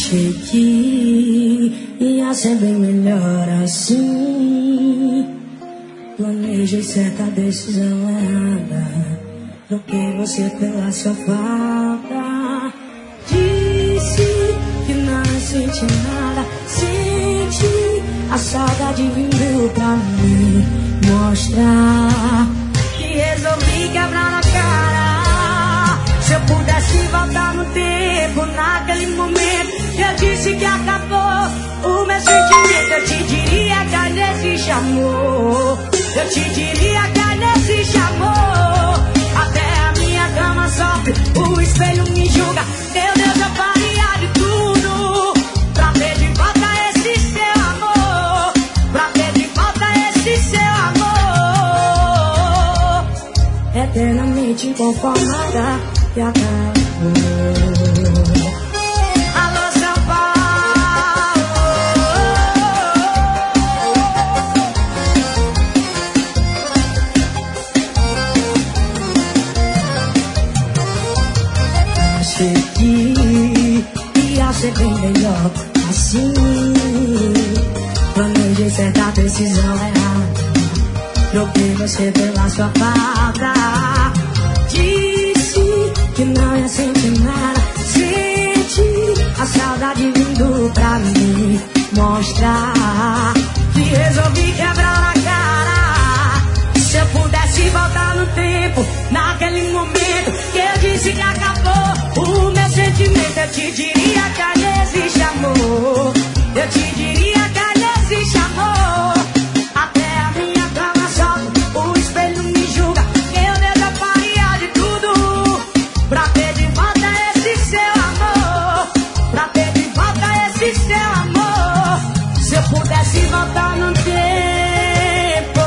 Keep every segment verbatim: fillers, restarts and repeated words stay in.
Achei que ia ser bem melhor assim. Planejei certa decisão errada. Troquei você pela sua falta. Disse que não senti nada. Senti a saudade vindo pra me mostrar que resolvi quebrar na cara. Se eu pudesse voltar no tempo, naquele momento eu disse que acabou o meu sentimento. Eu te diria que ainda existe amor. Eu te diria que ainda existe amor. Até a minha cama sofre, o espelho me julga. Meu Deus, eu faria de tudo pra ter de volta esse seu amor. Pra ter de volta esse seu amor. Eternamente inconformada que acabou. Alô, São Paulo. Achei que ia ser bem melhor assim. Planejei certa decisão errada. Troquei você pela sua falta. Disse que não ia sentir nada. Senti a saudade vindo pra me mostrar que resolvi quebrar na cara. Se eu pudesse voltar no tempo, naquele momento que eu disse que acabou o meu sentimento, eu te diria que ainda existe amor. Eu te diria que ainda existe amor. Até a minha cama sofre, o espelho me julga. Meu Deus, eu faria de tudo pra ter de volta esse seu amor. Pra ter de volta esse seu amor. Se eu pudesse voltar no tempo,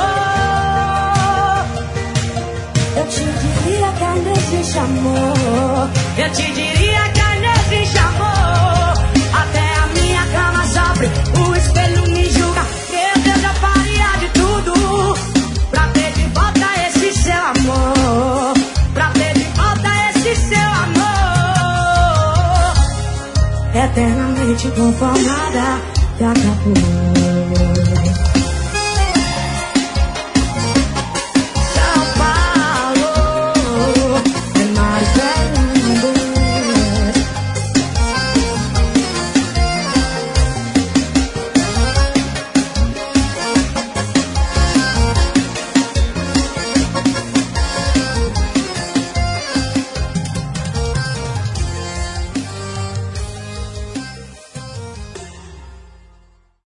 eu te diria que ainda existe amor. Eu te diria que ainda existe amor. Até a minha cama sofre, o espelho me julga. Meu Deus, eu faria de tudo pra ter de volta esse seu amor. Pra ter de volta esse seu amor. Eternamente conformada que acabou.